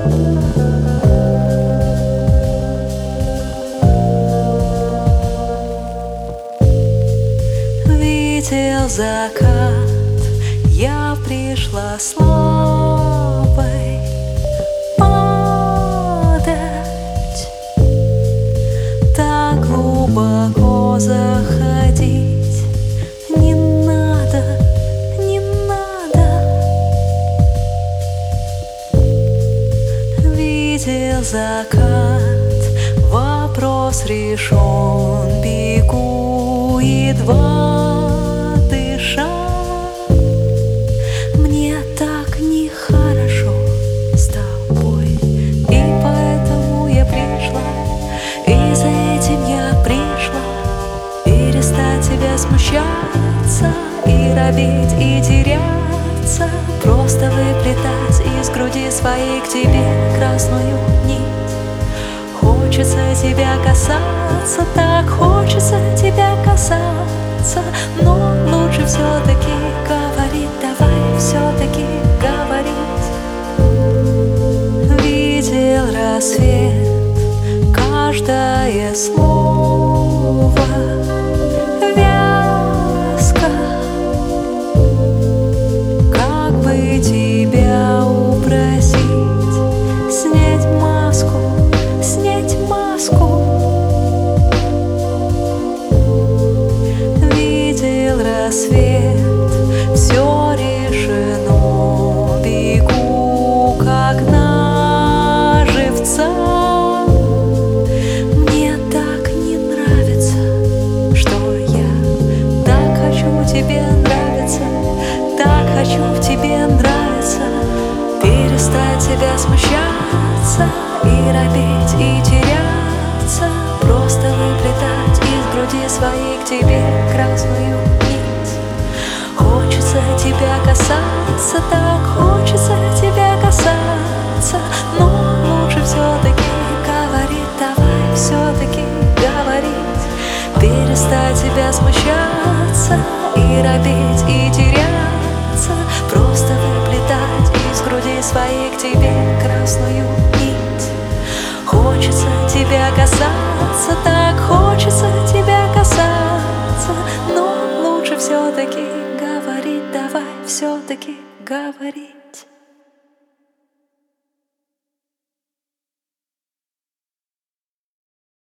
Видел закат, я пришла слабой падать, так глубоко заходить не надо, не надо. Видел закат, вопрос решен, бегу едва дыша. Мне так нехорошо с тобой, и поэтому я пришла, и за этим я пришла перестать тебя смущаться и робить, и теряться, просто выплетать из груди своей к тебе красную нить. Хочется тебя касаться, так хочется тебя касаться, но лучше все-таки говорить, давай все-таки говорить. Видел рассвет, каждое слово вязко, как бы тебя упросить снять маску, снять маску. Видел рассвет, все решено, бегу как на живца. Мне так не нравится, что я так хочу тебе нравиться, так хочу в тебе нравиться, перестать тебя смущаться и робить, и теряться, просто выплетать из груди своей к тебе красную нить. Хочется тебя касаться, так хочется тебя касаться, но лучше все-таки говорить, давай все-таки говорить, перестать тебя смущаться и робить, и теряться, просто выплетать из груди своей к тебе красную нить. Хочется тебя касаться, так хочется тебя касаться, но лучше все-таки говорить, давай все-таки говорить.